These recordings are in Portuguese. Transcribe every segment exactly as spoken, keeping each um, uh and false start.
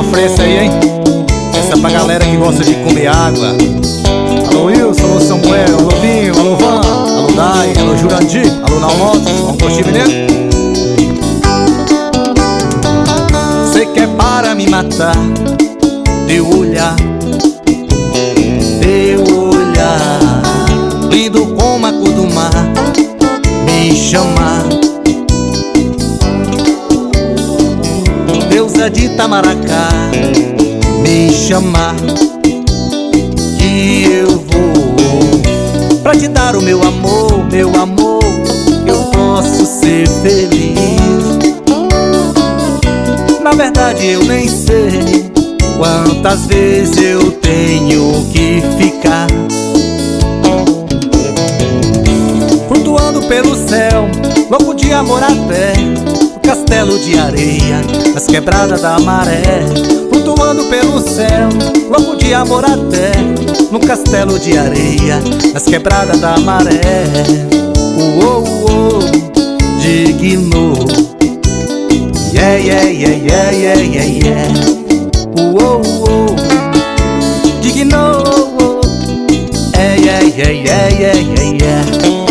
sofrência aí, hein? Essa é pra galera que gosta de comer água. Alô Wilson, alô Samuel, alô Vinho, alô Van, alô Dai, alô Jurandir, alô Nalmoto. Vamos curtir, menino? Cê quer para me matar, teu olhar, teu olhar, lindo como a cor do mar, me chamar. Deusa de Itamaracá, me chamar, que eu vou pra te dar o meu amor, meu amor, eu posso ser feliz. Na verdade eu nem sei quantas vezes eu tenho que ficar flutuando pelo céu, louco de amor até o castelo de areia, nas quebradas da maré. Flutuando pelo céu, louco de amor até no castelo de areia, nas quebradas da maré. Uou, uou, digno. Yeah, yeah, yeah, yeah, yeah, yeah, yeah. Uou, uou, digno. Yeah, yeah, yeah, yeah, yeah, yeah, yeah.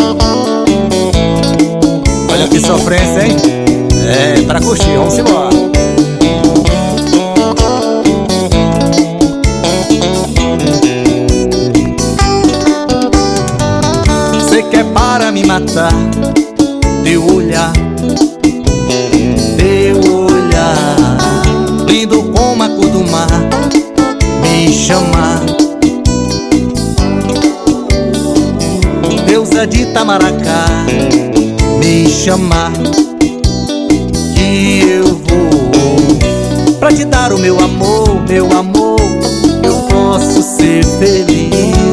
Olha que sofrência, hein? É, pra curtir, vamos embora. Cê quer para me matar, teu olhar, teu olhar, lindo como a cor do mar, me chamar. Deusa de Itamaracá, me chamar, que eu vou pra te dar o meu amor, meu amor, eu posso ser feliz.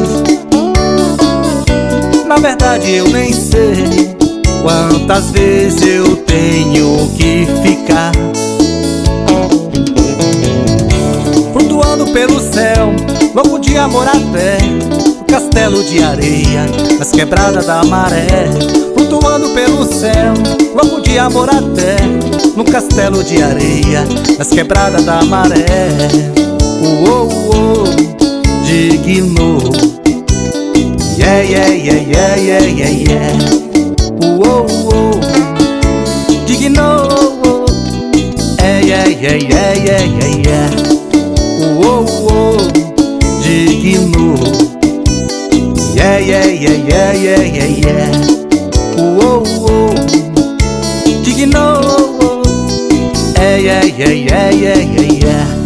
Na verdade eu nem sei quantas vezes eu tenho que ficar flutuando pelo céu, louco de amor até o castelo de areia, nas quebradas da maré. Flutuando pelo céu, louco de amor até no castelo de areia, nas quebradas da maré. Uou, uou, digno. Yeah, yeah, yeah, yeah, yeah, yeah, yeah. Uou, uou, digno. Yeah, yeah, yeah, yeah, yeah, yeah, yeah. Uou, uou, digno. Yeah, yeah, yeah, yeah, yeah, yeah, yeah. Uou, uou, digno. Yeah, yeah, yeah, yeah, yeah, yeah, yeah.